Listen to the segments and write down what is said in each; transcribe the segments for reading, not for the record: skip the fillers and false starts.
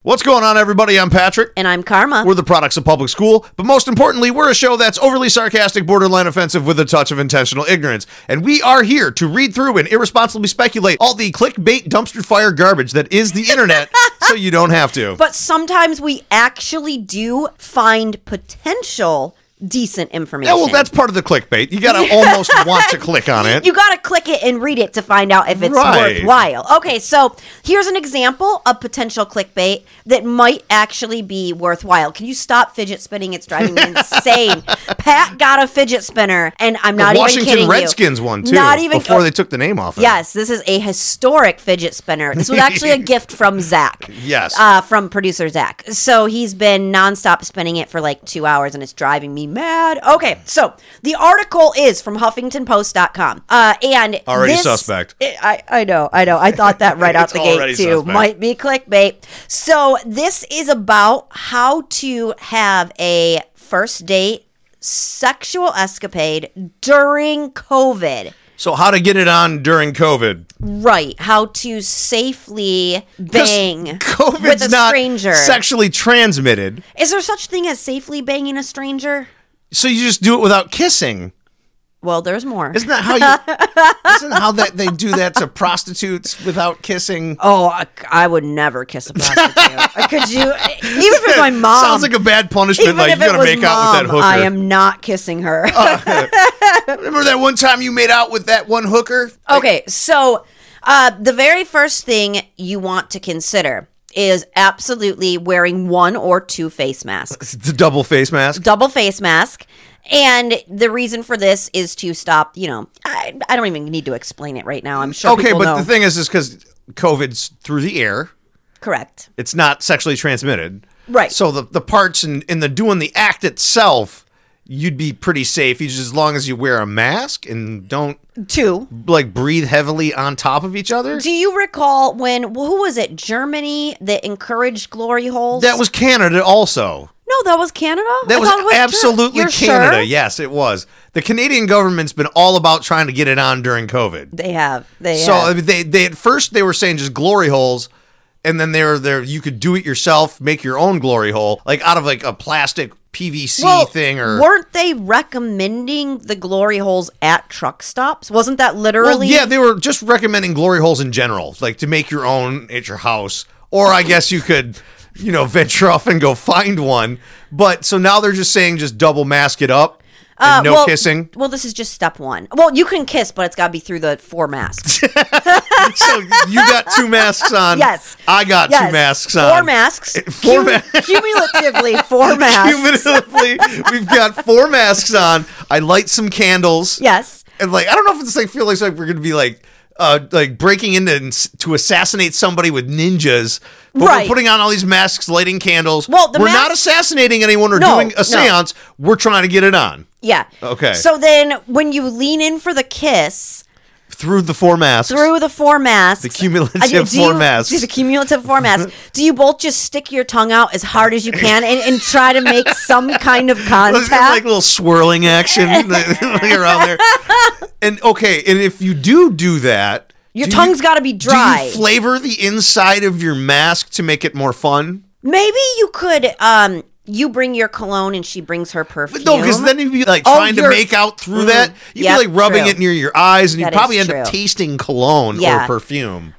What's going on, everybody? I'm Patrick. And I'm Karma. We're the products of public school, but most importantly, we're a show that's overly sarcastic, borderline offensive with a touch of intentional ignorance. And we are here to read through and irresponsibly speculate all the clickbait dumpster fire garbage that is the internet so you don't have to. But sometimes we actually do find potential decent information. Yeah, well, that's part of the clickbait. You gotta almost want to click on it. You gotta click it and read it to find out if it's Right. worthwhile. Okay, so here's an example of potential clickbait that might actually be worthwhile. Can you stop fidget spinning? It's driving me insane. Pat got a fidget spinner, and I'm not even kidding Washington you. Redskins one, too, Not even before they took the name off of it. Yes, this is a historic fidget spinner. This was actually a gift from Zach. Yes. From producer Zach. So he's been nonstop spinning it for like 2 hours, and it's driving me mad. Okay, so the article is from HuffingtonPost.com. And Already this, suspect. I know. I thought that right out It's the gate, already too. suspect. Might be clickbait. So this is about how to have a first date sexual escapade during COVID. So how to get it on during COVID. Right, how to safely 'Cause bang COVID's with a not stranger. sexually transmitted. Is there such thing as safely banging a stranger? So you just do it without kissing. Well, there's more. Isn't that how that they do that to prostitutes without kissing? Oh, I would never kiss a prostitute. Could you? Even if it's my mom. Sounds like a bad punishment. Even Like if you it gotta was make out with that hooker. I am not kissing her. Remember that one time you made out with that one hooker? Okay, so the very first thing you want to consider is absolutely wearing one or two face masks. The double face mask. Double face mask. And the reason for this is to stop, I don't even need to explain it right now. I'm sure Okay, people but know. the thing is because COVID's through the air. Correct. It's not sexually transmitted. Right. So the parts in the doing the act itself, you'd be pretty safe as long as you wear a mask and don't Two. like breathe heavily on top of each other. Do you recall who was it? Germany that encouraged glory holes? That was Canada also. No, that was Canada? That I was thought it absolutely You're Canada. Sure? Yes, it was. The Canadian government's been all about trying to get it on during COVID. They have. So I mean, they at first they were saying just glory holes, and then they were there. You could do it yourself, make your own glory hole, like out of like a plastic PVC thing. Or weren't they recommending the glory holes at truck stops? Wasn't that literally? Well, yeah, they were just recommending glory holes in general, like to make your own at your house, or I guess you could. Venture off and go find one. But so now they're just saying just double mask it up and no kissing. Well, this is just step one. Well, you can kiss, but it's got to be through the 4 masks. So you got 2 masks on. Yes. I got 2 masks on. 4 masks. Cumulatively 4 masks. Cumulatively, we've got 4 masks on. I light some candles. Yes. And I don't know if it's feels like we're going to be like breaking into to assassinate somebody with ninjas. But right. We're putting on all these masks, lighting candles. Well, we're not assassinating anyone or doing a seance. No. We're trying to get it on. Yeah. Okay. So then when you lean in for the kiss... Through the 4 masks. The cumulative 4 masks. The cumulative 4 masks. Do you both just stick your tongue out as hard as you can and try to make some kind of contact? Like a little swirling action around there. And if you do that... Your tongue's got to be dry. Do you flavor the inside of your mask to make it more fun? Maybe you could... you bring your cologne and she brings her perfume. No, because then you'd be trying to make out through that. You'd be rubbing it near your eyes, and you'd probably end up tasting cologne or perfume.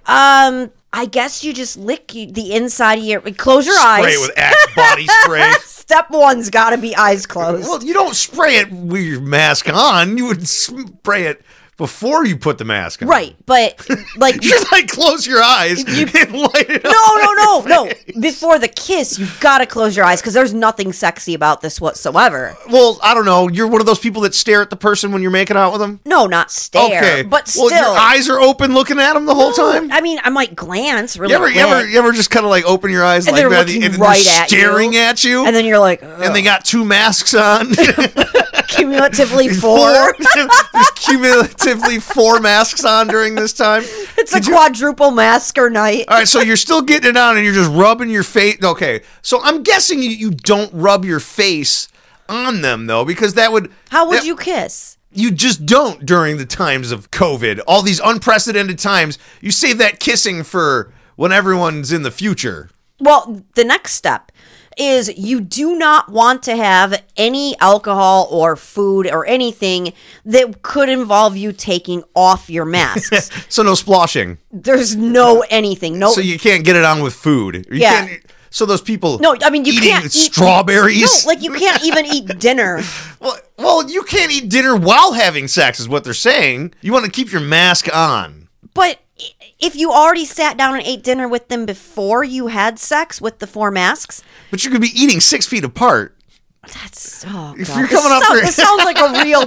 I guess you just lick the inside of your... Close your eyes. Spray it with Axe body spray. Step 1's got to be eyes closed. Well, you don't spray it with your mask on. You would spray it before you put the mask on. Right, but just close your eyes and light it up. No. Before the kiss, you've got to close your eyes because there's nothing sexy about this whatsoever. Well, I don't know. You're one of those people that stare at the person when you're making out with them? No, not stare. Okay. But still. Well, your eyes are open looking at them the whole time? I mean, I might glance really quick. You ever just kind of open your eyes and like they're that looking and right they're at staring at you? And then you're like, ugh. And they got 2 masks on. Cumulatively 4. There's cumulatively 4 masks on during this time. It's a quadruple masker night. All right, so you're still getting it on and you're just rubbing your face. Okay, so I'm guessing you don't rub your face on them, though, because that would... How would you kiss? You just don't during the times of COVID. All these unprecedented times. You save that kissing for when everyone's in the future. Well, the next step is you do not want to have any alcohol or food or anything that could involve you taking off your masks. So no sploshing. There's no anything. No. So you can't get it on with food. You Yeah. can't, so those people No, I mean, you eating can't eat strawberries. No, like you can't even eat dinner. Well, you can't eat dinner while having sex is what they're saying. You want to keep your mask on. But if you already sat down and ate dinner with them before you had sex with the 4 masks, But you could be eating 6 feet apart. that's oh If God. you're coming up for- This sounds like a real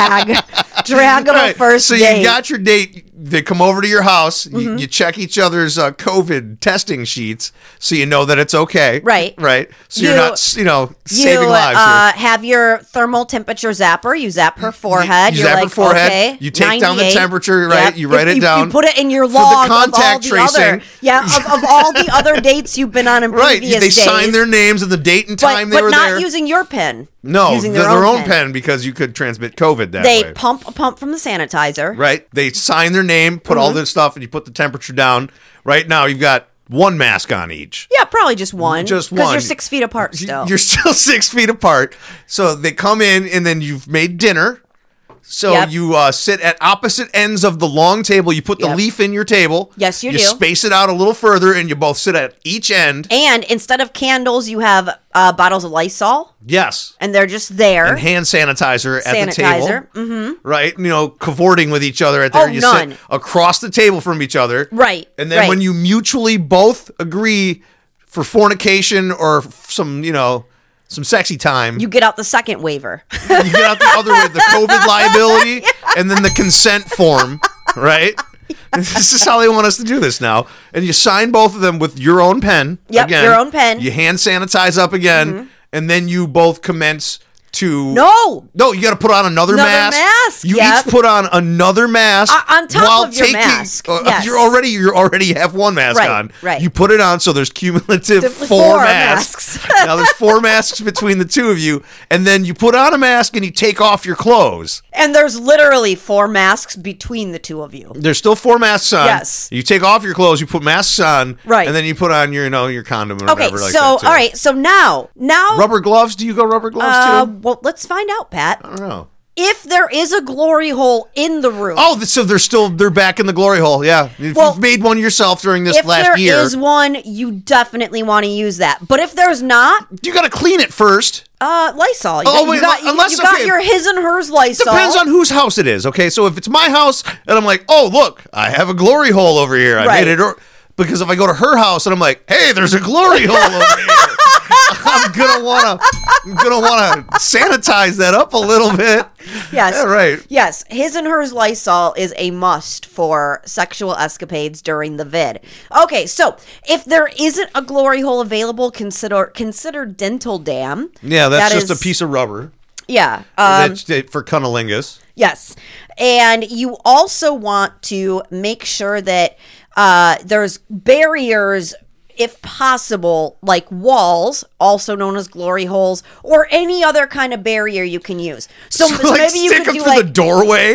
drag of a Right. first so date. you got your date. They come over to your house. Mm-hmm. You check each other's COVID testing sheets so you know that it's okay. Right. Right. So you're You- not, saving lives here. have your thermal temperature zapper. You zap her forehead. You You're zap her like, forehead. okay, You take down the 98. temperature, right? Yep. You write it You down. put it in your For the log contact of all the other. tracing. Yeah, of all the other dates you've been on in Right. previous They days. sign their names and the date and time but they were not there. using your pen. No, using their own pen because you could transmit COVID that They way. pump a pump from the sanitizer. Right? They sign their name, put Mm-hmm. all this stuff, and you put the temperature down. Right now, you've got 1 mask on each. Yeah, probably just one. Just Because one. you're 6 feet apart still. You're still 6 feet apart. So they come in, and then you've made dinner. So Yep. you sit at opposite ends of the long table. You put the Yep. leaf in your table. Yes, you do. You space it out a little further, and you both sit at each end. And instead of candles, you have bottles of Lysol, Yes. and they're just there. And hand sanitizer at the table. Sanitizer. Mm-hmm. Right? Cavorting with each other at there. Oh, you none. sit across the table from each other. Right. And then right. when you mutually both agree for fornication or some sexy time, You get out the second waiver. you get out the other way, the COVID liability and then the consent form, right? This is how they want us to do this now. And you sign both of them with your own pen. Yep, again. your own pen. You hand sanitize up again, and then you both commence to... No! No, you got to put on another mask. You yep. each put on another mask On top while of your taking. mask, yes. You already have 1 mask Right, on. right. You put it on, so there's cumulative The 4 4 masks. masks. Now there's 4 masks between the two of you, and then you put on a mask and you take off your clothes. And there's literally 4 masks between the two of you. There's still 4 masks on. Yes. You take off your clothes, you put masks on, Right. and then you put on your condom or Okay, whatever. Like so, that too. all right, so now. Rubber gloves? Do you go rubber gloves too? Well, let's find out, Pat. I don't know. If there is a glory hole in the room. Oh, so they're back in the glory hole. Yeah. If Well, you've made one yourself during this if last there year, is one, you definitely want to use that. But if there's not, you got to clean it first. Lysol. Wait, unless- you got okay. your his and hers Lysol. Depends on whose house it is. Okay, so if it's my house and I'm like, oh look, I have a glory hole over here. I Right. made it. Because if I go to her house and I'm like, hey, there's a glory hole over here, I'm gonna wanna sanitize that up a little bit. Yes. Yeah, right. Yes, his and hers Lysol is a must for sexual escapades during the vid. Okay, so if there isn't a glory hole available, consider dental dam. Yeah, that's That just is- a piece of rubber. Yeah. That's for cunnilingus. Yes. And you also want to make sure that there's barriers, if possible, like walls, also known as glory holes, or any other kind of barrier you can use. So, So, like, maybe you stick could them do through like the doorway,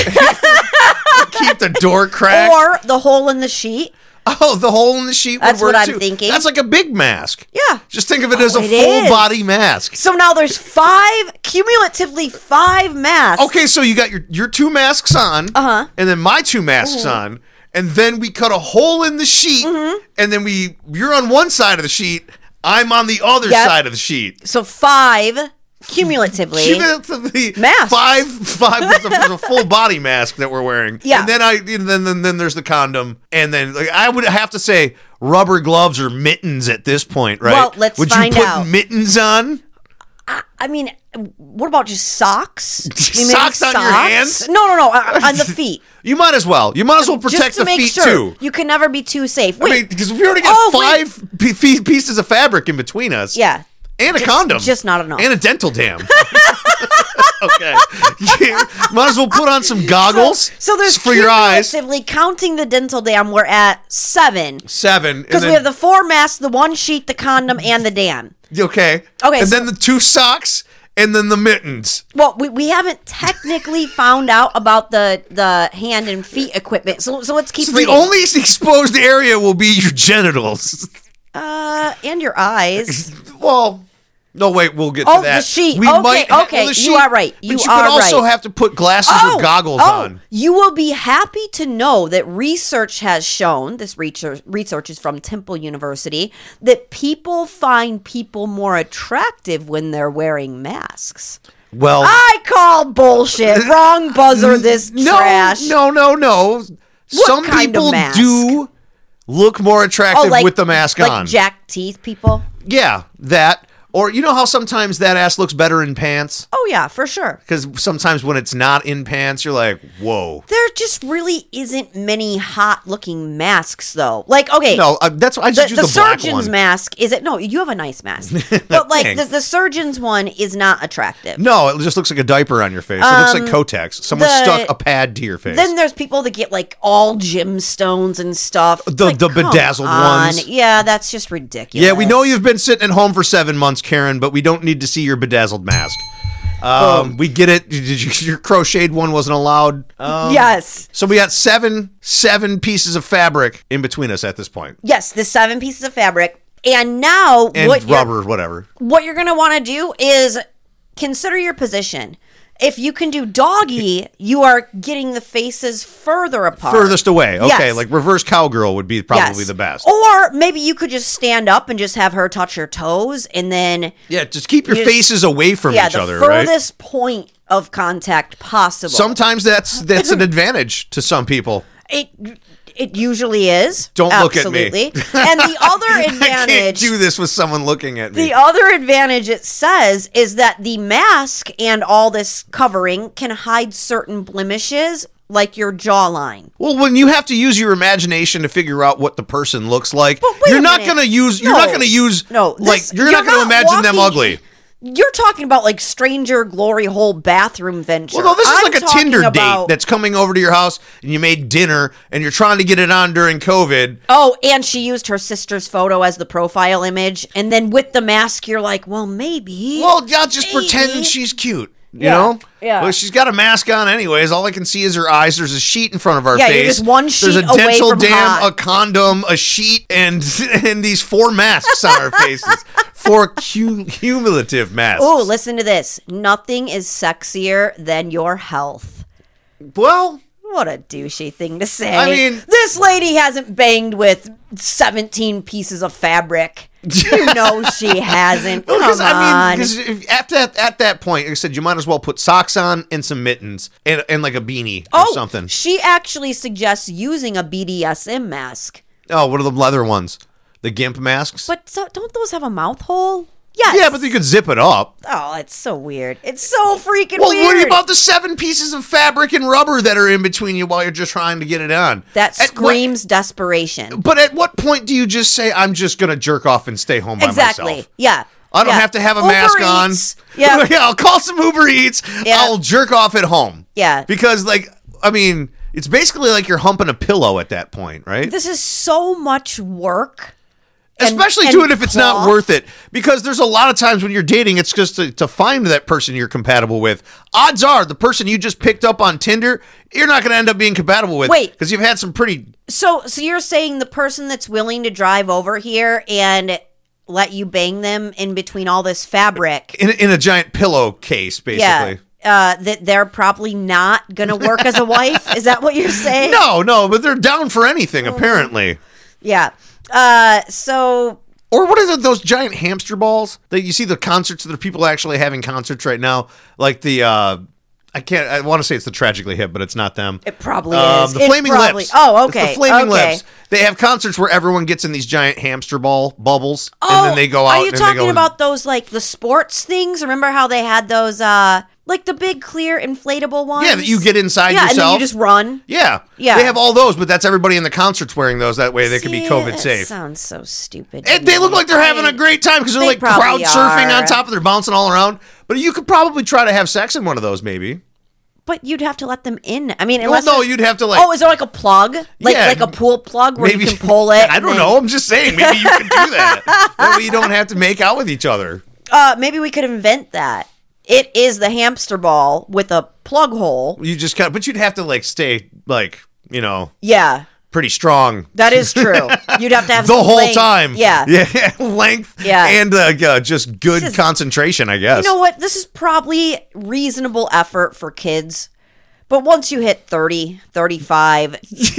keep the door cracked. or the hole in the sheet. Oh, the hole in the sheet That's would work what I'm too. thinking. That's like a big mask. Yeah. Just think of it as a it full is. body mask. So now there's cumulatively five masks. Okay, so you got your 2 masks on, Uh-huh. and then my 2 masks on, and then we cut a hole in the sheet, and then you're on one side of the sheet, I'm on the other Yep. side of the sheet. So 5 cumulatively. Cumulatively, Masks. five. There's a full body mask that we're wearing. Yeah. And then there's the condom, and then I would have to say rubber gloves or mittens at this point, right? Well, let's would find you put out. mittens on? I mean, what about just socks? Maybe Socks on your hands? No, on the feet. You might as well. You might as well protect Just to the make feet sure. too. You can never be too safe. I Wait, mean, because we already got Oh, wait. 5 pieces of fabric in between us. yeah. And a Just- condom. just not enough. And a dental dam. Okay. You might as well put on some goggles So there's for your eyes. cumulatively counting the dental dam, we're at 7. 7. Because we have the 4 masks, the 1 sheet, the condom, and the dam. Okay. Okay, And so- then the 2 socks and then the mittens. Well, we haven't technically found out about the hand and feet equipment. So let's keep So reading. the only exposed area will be your genitals. And your eyes. Well, no, wait, we'll get to Oh, that. the sheet. We Okay, might okay, the you sheet, are right. But You you are could also right. have to put glasses or goggles on. You will be happy to know that research has shown, this research is from Temple University, that people find people more attractive when they're wearing masks. Well, I call bullshit. Wrong buzzer, this trash. No. Some kind of people mask? do look more attractive with the mask like on. Jack teeth people? Yeah, that. Or you know how sometimes that ass looks better in pants? Oh, yeah, for sure. Because sometimes when it's not in pants, you're like, whoa. There just really isn't many hot-looking masks, though. Like, okay. No, that's I just use the the black surgeon's one. mask is it? No, you have a nice mask, but like the surgeon's one is not attractive. No, it just looks like a diper on your face. It looks like Kotex. Someone stuck a pad to your face. Then there's people that get like all gemstones and stuff. It's The like, come bedazzled on. ones. Yeah, that's just ridiculous. Yeah, we know you've been sitting at home for 7 months, Karen, but we don't need to see your bedazzled mask. We get it. Your crocheted one wasn't allowed. Yes. So we got seven pieces of fabric in between us at this point. Yes, the 7 pieces of fabric, and now And rubber, whatever. What you're going to want to do is consider your position. If you can do doggy, you are getting the faces further apart. Furthest away. Okay, Yes. like reverse cowgirl would be probably Yes. the best. Or maybe you could just stand up and just have her touch your toes, and then Yeah, just keep your You just- faces away from each the other, right? furthest point of contact possible. Sometimes that's an advantage to some people. It usually is. Don't look at me. Absolutely. And the other I can't advantage, do this with someone looking at me. the other advantage it says is that the mask and all this covering can hide certain blemishes like your jawline. Well, when you have to use your imagination to figure out what the person looks like, But wait you're a not minute. going to use. No. You're not going to use. No, like this- you're not going to imagine them walking- ugly. You're talking about like stranger glory hole bathroom venture. Well, no, this is I'm like a talking Tinder date about- that's coming over to your house and you made dinner and you're trying to get it on during COVID. Oh, and she used her sister's photo as the profile image, and then with the mask, you're like, well, maybe. Well, I'll just Maybe. pretend she's cute. You Yeah, know? yeah. Well, she's got a mask on anyways. All I can see is her eyes. There's a sheet in front of our Yeah, face. you're just one There's sheet a away dental from dam, hot. a condom, a sheet, and these 4 masks on our faces. 4 cumulative masks. Oh, listen to this. Nothing is sexier than your health. Well, What a douchey thing to say. I mean- this lady hasn't banged with 17 pieces of fabric. You know she hasn't. Come because on. at that point, like I said, you might as well put socks on and some mittens and like a beanie or something. She actually suggests using a BDSM mask. Oh, what are the leather ones? The GIMP masks? But don't those have a mouth hole? Yes. Yeah, but you could zip it up. Oh, it's so weird. It's so freaking Well, weird. what about the 7 pieces of fabric and rubber that are in between you while you're just trying to get it on? That At screams desperation. But at what point do you just say, I'm just going to jerk off and stay home by Exactly. myself? Yeah. I don't Yeah. have to have a Uber mask on. Eats. Yeah. Yeah, I'll call some Uber Eats. Yeah. I'll jerk off at home. Yeah. Because, like, I mean, it's basically like you're humping a pillow at that point, right? This is so much work. and- Especially and to it if it's not cloth. worth it. Because there's a lot of times when you're dating, it's just to find that person you're compatible with. Odds are the person you just picked up on Tinder, you're not going to end up being compatible with. Wait. Because you've had some pretty... So you're saying the person that's willing to drive over here and let you bang them in between all this fabric, In a giant pillowcase, basically. that they're probably not going to work as a wife? Is that what you're saying? No, but they're down for anything, apparently. Yeah. So Or what is it, those giant hamster balls that you see the concerts that are people actually having concerts right now? Like the, I want to say it's the Tragically Hip, but it's not them. it probably is. The It Flaming probably- Lips. Oh, It's okay. the Flaming okay. Lips. They have concerts where everyone gets in these giant hamster ball bubbles, Oh, and then they go out. Are you and talking they go about those like the sports things? Remember how they had those like the big clear inflatable ones? Yeah, that you get inside yeah, and then yourself. you just run. Yeah. Yeah. They have all those, but that's everybody in the concerts wearing those. That way they can be See, COVID that safe. Sounds so stupid. And they look like they're having a great time because they're They like crowd probably surfing are. on top of their bouncing all around. But you could probably try to have sex in one of those, maybe. But you'd have to let them in. I mean, Well, unless no, there's- you'd have to like. Oh, is there like a plug? Yeah. Like a pool plug where you can pull it? I and don't then- know. I'm just saying. Maybe you could do that. That way you don't have to make out with each other. Maybe we could invent that. It is the hamster ball with a plug hole. You just kind of, but you'd have to like stay like, Yeah. pretty strong. That is true. You'd have to have the some whole length. time. Yeah. Length. Yeah. And just good concentration, I guess. You know what? This is probably reasonable effort for kids. But once you hit 30, 35,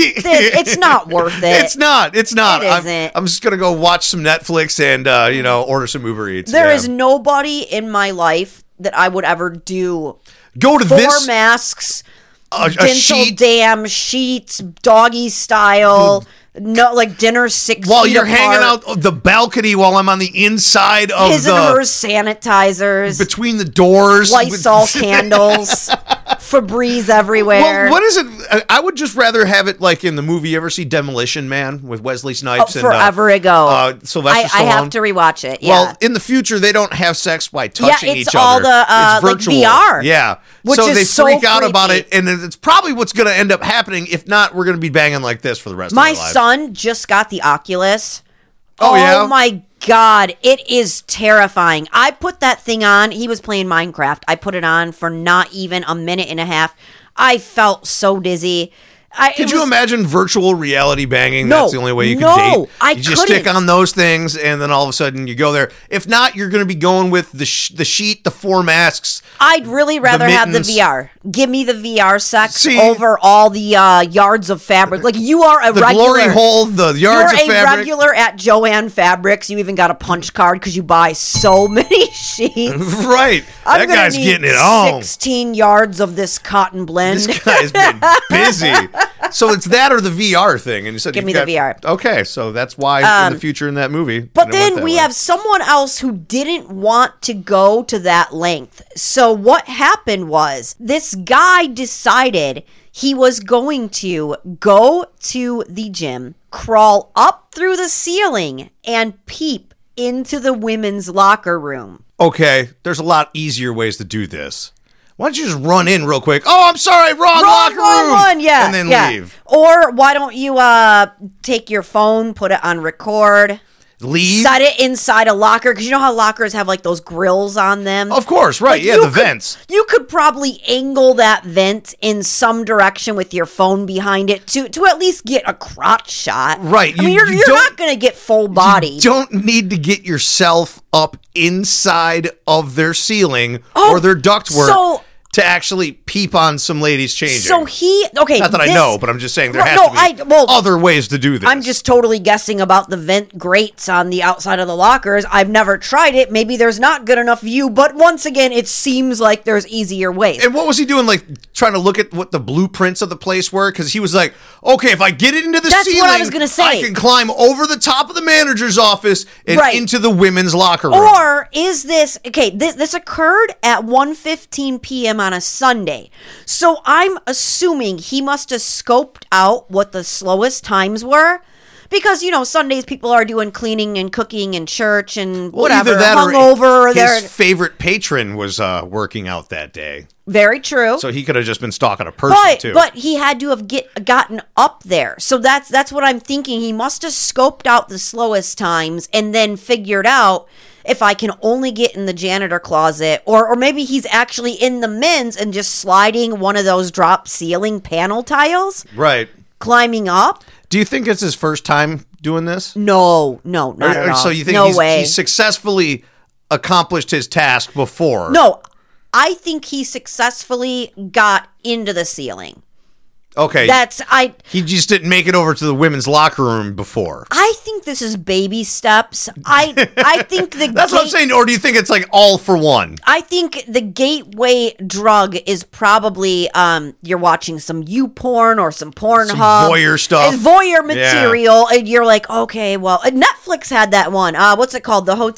it's not worth it. It's not. It isn't. I'm just going to go watch some Netflix and, order some Uber Eats. There is nobody in my life that I would ever do go to 4 this masks, a dental sheet dam sheets, doggy style, no, like dinner 6 while feet you're apart, hanging out the balcony while I'm on the inside of his and hers sanitizers, between the doors, Lysol candles, Febreze everywhere. Well, what is it? I would just rather have it like in the movie. You ever see Demolition Man with Wesley Snipes? Forever ago. Sylvester Stallone. I have to rewatch it. Yeah. Well, in the future, they don't have sex by touching each other. All the it's virtual. like VR. Yeah. Which so is they so freak out creepy. about it, and it's probably what's going to end up happening. If not, we're going to be banging like this for the rest of our lives. My son just got the Oculus. Oh, yeah? My God. It is terrifying. I put that thing on. He was playing Minecraft. I put it on for not even a minute and a half. I felt so dizzy. Could you imagine virtual reality banging? No, That's the only way you could date. You just stick on those things, and then all of a sudden you go there. If not, you're going to be going with the sheet, the 4 masks. I'd really rather have the VR. Give me the VR sex over all the yards of fabric. Like, you are a regular. The glory hole, the yards of fabric. You're a regular at Joann Fabrics. You even got a punch card because you buy so many sheets. Right. That guy's getting it on. 16 yards of this cotton blend. This guy's been busy. So it's that or the VR thing. And you said give me the VR. Okay, so that's why in the future in that movie. But then we have someone else who didn't want to go to that length. So what happened was this guy decided he was going to go to the gym, crawl up through the ceiling, and peep into the women's locker room. Okay, there's a lot easier ways to do this. Why don't you just run in real quick? Oh, I'm sorry, wrong locker room. One, yeah, and then leave. Or why don't you take your phone, put it on record, leave, set it inside a locker, because you know how lockers have like those grills on them. Of course, right? Like, the vents. You could probably angle that vent in some direction with your phone behind it to at least get a crotch shot. Right. I mean, you're not going to get full body. You don't need to get yourself up inside of their ceiling or their ductwork to actually peep on some ladies changing. So not that I know, but I'm just saying there has to be other ways to do this. I'm just totally guessing about the vent grates on the outside of the lockers. I've never tried it. Maybe there's not good enough view, but once again, it seems like there's easier ways. And what was he doing, like trying to look at what the blueprints of the place were? Because he was like, okay, if I get it into the ceiling, what I was gonna say. I can climb over the top of the manager's office and into the women's locker room. Or is this, this occurred at 1:15 p.m. on a Sunday. So I'm assuming he must have scoped out what the slowest times were. Because, Sundays people are doing cleaning and cooking and church and whatever. Either that hungover. Or his favorite patron was working out that day. Very true. So he could have just been stalking a person, too. But he had to have gotten up there. So that's what I'm thinking. He must have scoped out the slowest times and then figured out if I can only get in the janitor closet, or maybe he's actually in the men's and just sliding one of those drop ceiling panel tiles. Right. Climbing up. Do you think it's his first time doing this? No, not at all. So you think he's successfully accomplished his task before? No, I think he successfully got into the ceiling. Okay. He just didn't make it over to the women's locker room before. I think this is baby steps. I think That's what I'm saying. Or do you think it's like all for one? I think the gateway drug is probably you're watching some YouPorn or some Pornhub. Some voyeur stuff. And voyeur material. Yeah. And you're like, okay, well, Netflix had that one. What's it called? The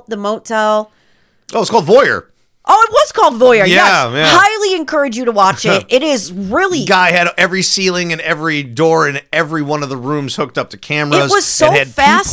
motel? Oh, it's called Voyeur. Oh, it was called Voyeur. Yeah, yes. Yeah. Highly encourage you to watch it. It is really... Guy had every ceiling and every door and every one of the rooms hooked up to cameras. It was so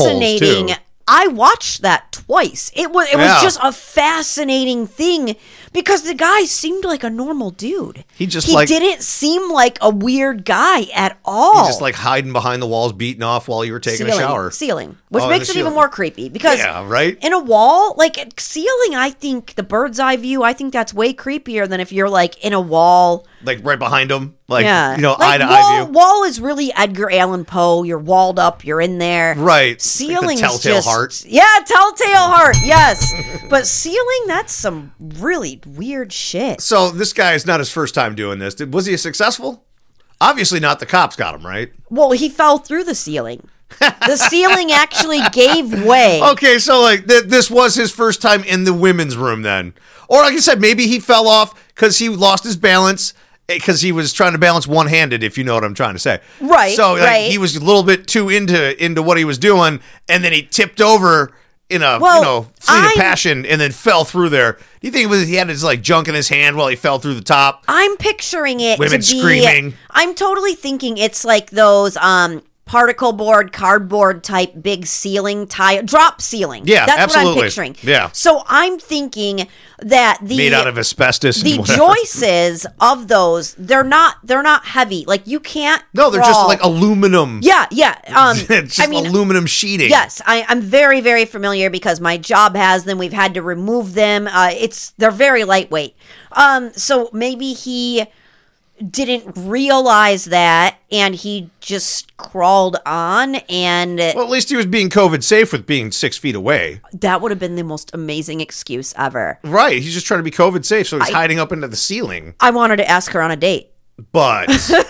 fascinating. I watched that twice. It was just a fascinating thing Because the guy seemed like a normal dude. He didn't seem like a weird guy at all. He's just like hiding behind the walls, beating off while you were taking a shower. Ceiling, which makes it even more creepy. Because right? In a wall, like ceiling, I think the bird's eye view, I think that's way creepier than if you're like in a wall. Like right behind him. Like, eye to eye view. Wall is really Edgar Allan Poe. You're walled up. You're in there. Right. Ceiling's like the telltale just, heart. Yeah, telltale heart. Yes. But ceiling, that's some really weird shit. So this guy is not his first time doing this. Was he successful? Obviously not. The cops got him, right? Well, he fell through the ceiling. The ceiling actually gave way. Okay, so like this was his first time in the women's room then. Or like I said, maybe he fell off because he lost his balance. Because he was trying to balance one-handed, if you know what I'm trying to say. Right, so right. He was a little bit too into what he was doing, and then he tipped over in a fleet of passion and then fell through there. Do you think he had his like junk in his hand while he fell through the top? I'm picturing it Women to be, screaming. I'm totally thinking it's like those particle board, cardboard type big ceiling tile, drop ceiling. Yeah, that's absolutely. what I'm picturing. Yeah. So I'm thinking that made out of asbestos. The joists of those, they're not heavy. Like you can't. No, they're just like aluminum. Yeah. Just aluminum sheeting. Yes, I'm very, very familiar because my job has them. We've had to remove them. They're very lightweight. So maybe he didn't realize that and he just crawled on and well, at least he was being COVID safe with being 6 feet away. That would have been the most amazing excuse ever. Right, he's just trying to be COVID safe, so he's hiding up into the ceiling. I wanted to ask her on a date. But, this is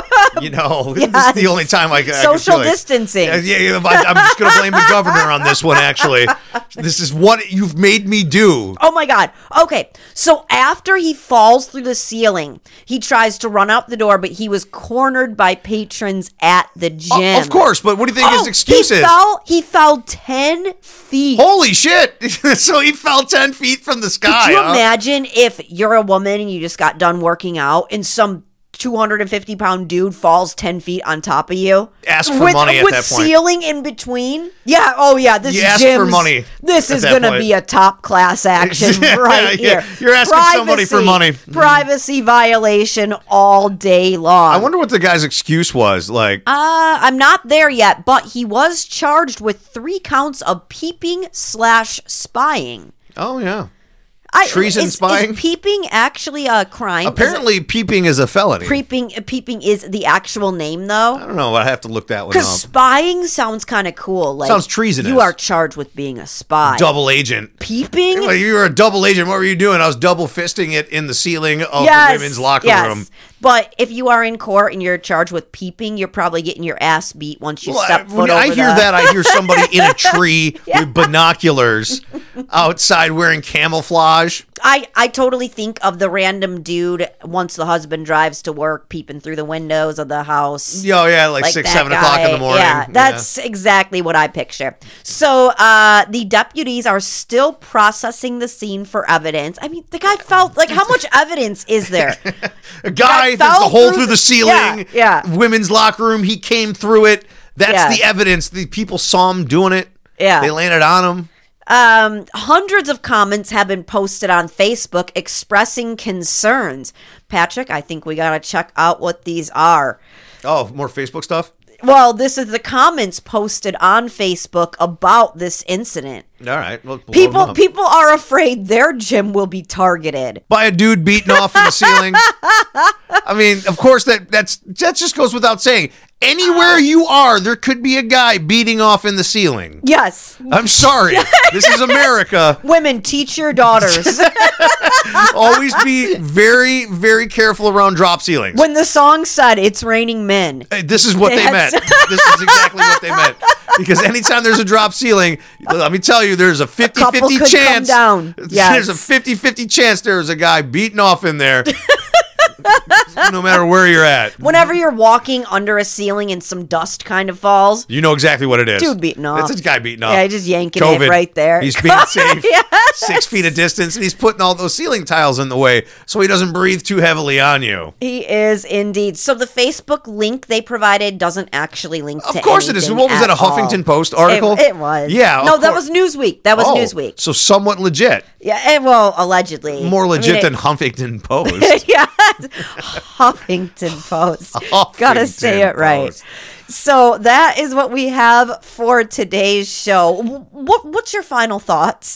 the only time I can social distancing. I'm just going to blame the governor on this one, actually. This is what you've made me do. Oh, my God. Okay, so after he falls through the ceiling, he tries to run out the door, but he was cornered by patrons at the gym. Of course, but what do you think his excuse is? He fell 10 feet. Holy shit. So he fell 10 feet from the sky. Could you imagine if you're a woman and you just got done working out and some 250-pound dude falls 10 feet on top of you? Ask for money at that point. With ceiling in between? Yeah, oh yeah, this is ask for money. This is going to be a top-class action right here. You're asking somebody for money. Privacy violation all day long. I wonder what the guy's excuse was. I'm not there yet, but he was charged with 3 counts of peeping/spying. Oh, yeah. Treason spying? Is peeping actually a crime? Apparently, peeping is a felony. Peeping is the actual name, though? I don't know. I have to look that one up. Because spying sounds kind of cool. Like, sounds treasonous. You are charged with being a spy. Double agent. Peeping? You were a double agent. What were you doing? I was double fisting it in the ceiling of the women's locker room. But if you are in court and you're charged with peeping, you're probably getting your ass beat once you step foot over I hear somebody in a tree with binoculars outside wearing camouflage. I totally think of the random dude once the husband drives to work peeping through the windows of the house. Oh, yeah, like 6, 7 o'clock in the morning. Yeah, that's exactly what I picture. So the deputies are still processing the scene for evidence. I mean, the guy fell, like, how much evidence is there? A guy, there's a hole through the ceiling. Yeah. Women's locker room, he came through it. That's the evidence. The people saw him doing it. Yeah. They landed on him. Hundreds of comments have been posted on Facebook expressing concerns. Patrick, I think we got to check out what these are. Oh, more Facebook stuff? Well, this is the comments posted on Facebook about this incident. All right. Well, people are afraid their gym will be targeted by a dude beating off from the ceiling. I mean, of course, that just goes without saying. Anywhere you are, there could be a guy beating off in the ceiling. Yes. I'm sorry. This is America. Women, teach your daughters. Always be very, very careful around drop ceilings. When the song said, "It's raining men." This is what they meant. This is exactly what they meant. Because anytime there's a drop ceiling, let me tell you, there's a 50-50 chance. Come down. Yes. There's a 50-50 chance there's a guy beating off in there. No matter where you're at. Whenever you're walking under a ceiling and some dust kind of falls. You know exactly what it is. Dude beating off. It's a guy beating off. Yeah, just yanking it right there. He's being safe. Yes. 6 feet of distance, and he's putting all those ceiling tiles in the way so he doesn't breathe too heavily on you. He is indeed. So the Facebook link they provided doesn't actually link to Of course it is. What was that, a Huffington Post article? It was. Yeah. No, that was Newsweek. Newsweek. So somewhat legit. Yeah, well, allegedly. More legit than Huffington Post. Yeah, Huffington Post. Gotta say it right. Post. So that is what we have for today's show. What's your final thoughts?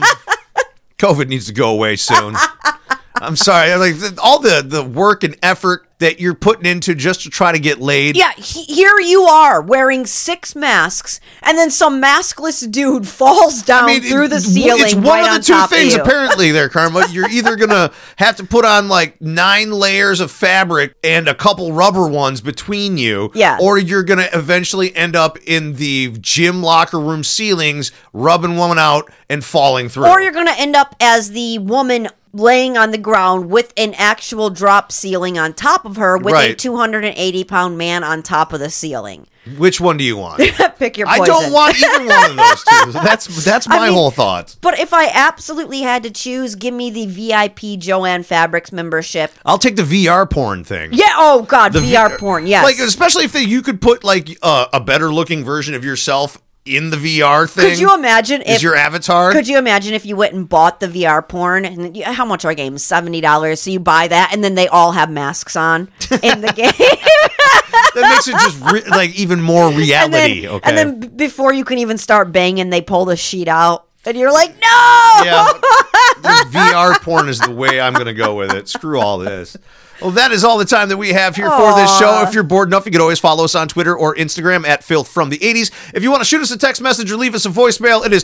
COVID needs to go away soon. I'm sorry. Like all the work and effort that you're putting into just to try to get laid. Yeah, here you are wearing 6 masks, and then some maskless dude falls down through the ceiling. It's one right of the on two things, of you. apparently, there, Karma. You're either going to have to put on like 9 layers of fabric and a couple rubber ones between you. Yeah. Or you're going to eventually end up in the gym locker room ceilings, rubbing one out and falling through. Or you're going to end up as the woman laying on the ground with an actual drop ceiling on top of her with a 280-pound man on top of the ceiling. Which one do you want? Pick your poison. I don't want either one of those two. That's my whole thought. But if I absolutely had to choose, give me the VIP Joanne Fabrics membership. I'll take the VR porn thing. Yeah. Oh God, VR porn. Yes. Like especially if you could put like a better looking version of yourself in the VR thing. Could you imagine if your avatar? Could you imagine if you went and bought the VR porn and how much are games? $70. So you buy that and then they all have masks on in the game. That makes it just like even more reality. And then before you can even start banging, they pull the sheet out. And you're like, no! Yeah, the VR porn is the way I'm going to go with it. Screw all this. Well, that is all the time that we have here for this show. If you're bored enough, you can always follow us on Twitter or Instagram at filthfromthe80s. If you want to shoot us a text message or leave us a voicemail, it is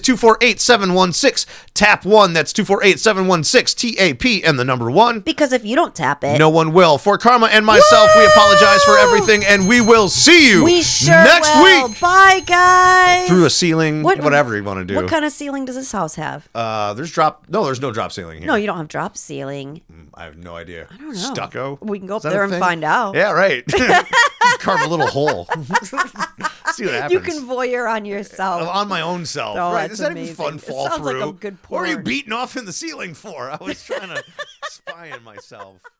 248-716-TAP1. That's 248-716-TAP and the number 1. Because if you don't tap it, no one will. For Karma and myself, we apologize for everything, and we will see you next week. Bye, guys. Through a ceiling, whatever you want to do. What kind of ceiling does this house have? There's no drop ceiling here. No, you don't have drop ceiling. I have no idea. I don't know. Stucco? We can go up there and find out. Yeah, right. Carve a little hole. See what happens. You can voyeur on yourself. On my own self. Oh, right. Is that amazing. Even fun fall sounds through? Like a good porn. What are you beating off in the ceiling for? I was trying to spy on myself.